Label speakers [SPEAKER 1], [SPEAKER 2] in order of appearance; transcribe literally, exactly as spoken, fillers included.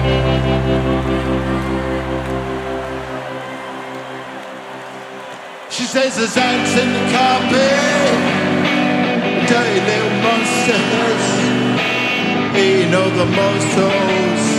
[SPEAKER 1] She says there's ants in the carpet, dirty little monsters, eating all the most toes.